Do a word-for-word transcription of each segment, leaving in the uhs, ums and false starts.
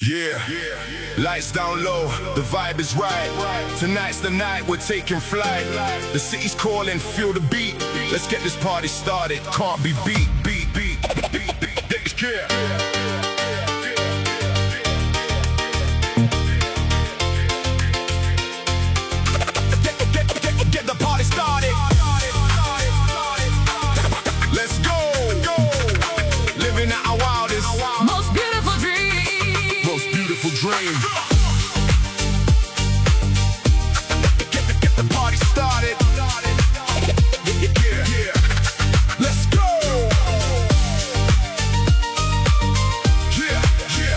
Yeah, lights down low, the vibe is right. Tonight's the night, we're taking flight. The city's calling, feel the beat. Let's get this party started, can't be beat. Beat, beat, beat, beat, beat. Yeah. Get the party started. Let's go. Living out our wildest, most beautiful dream. most beautiful dream. Get, get, get the party started. Yeah, yeah, yeah. Let's go. Yeah, yeah,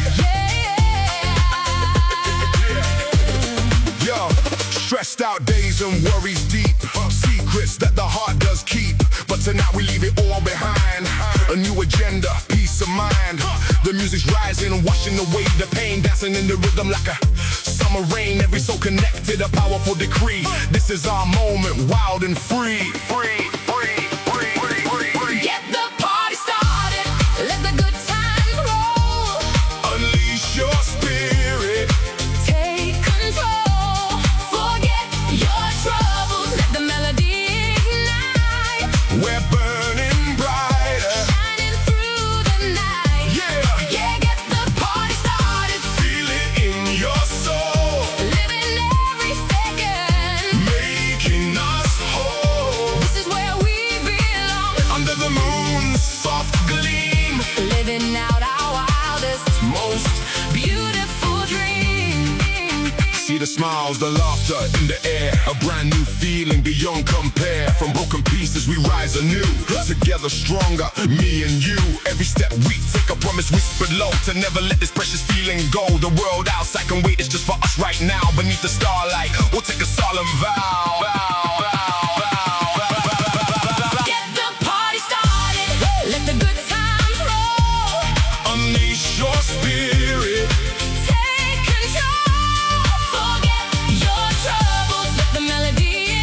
yeah. Yo, stressed out days and worries deep. Secrets that the heart does keep. But tonight we leave it all behind. A new agenda, peace of mind. The music's rising, washing away the pain. Dancing in the rhythm like a summer rain. Every soul connected, a powerful decree. This is our moment, wild and free. Free, free, free, free, free, free. Get the party started. Let the good times roll. Unleash your spirit. Take control. Forget your troubles. Let the melody ignite. We're burning brighter. Shining through the night. Yeah. Yeah, get the party started. Feel it in your soul. Living every second. Making us whole. This is where we belong. Under the moon's soft gleam. Living out our wildest, Most beautiful dream. see the smiles, the laughter in the air. A brand new feeling beyond compare. From broken pieces we rise anew. Together stronger, me and you. Every step we take, a promise whispered low. To never let this precious feeling go. The world outside can wait, it's just for us right now. Beneath the starlight, we'll take a solemn vow. Vow, vow, vow, vow, vow. Get the party started. Let the good times roll. Unleash your spirit. Take control. Forget your troubles. Let the melody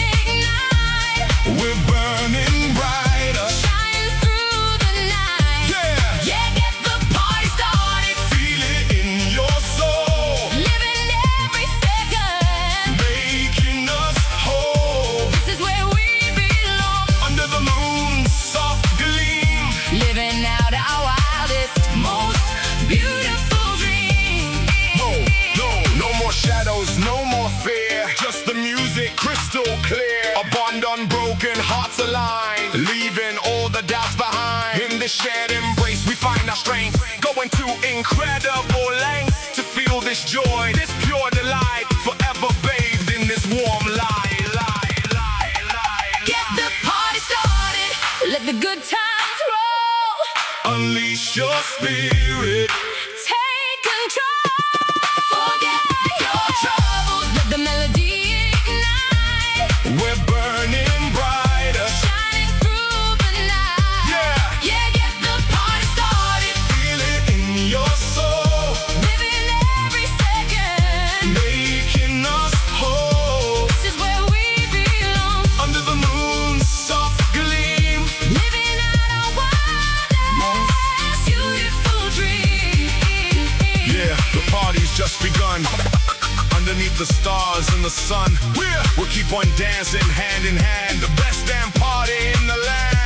ignite. We're burning brighter. Shine through the night. Yeah. Yeah, get the party started. Feel it in your soul. Living every second. Making us whole. This is where we belong. Under the moon's soft gleam. Living out our wildest, most beautiful dream. No, no, no more shadows, no more fear. Just the music crystal clear. A bond unbroken, hearts aligned. Leaving all the doubts behind. In this shared embrace we find our strength. Going to incredible lengths. To feel this joy, this pure delight. Forever bathed in this warm light, light, light, light, Get the light. party started. Let the good times roll. Unleash your spirit. Take control. Forget your troubles. Let the melody ignite. We're burning brighter. Shining through the night. Yeah. Yeah, get the party started. Feel it in your soul. Living every second. Making us whole. This is where we belong. Under the moon's soft gleam. Living out our wildest, beautiful dream. Yeah, the party's just begun. Underneath the stars and the sun, we're, we'll keep on dancing hand in hand. The best damn party in the land.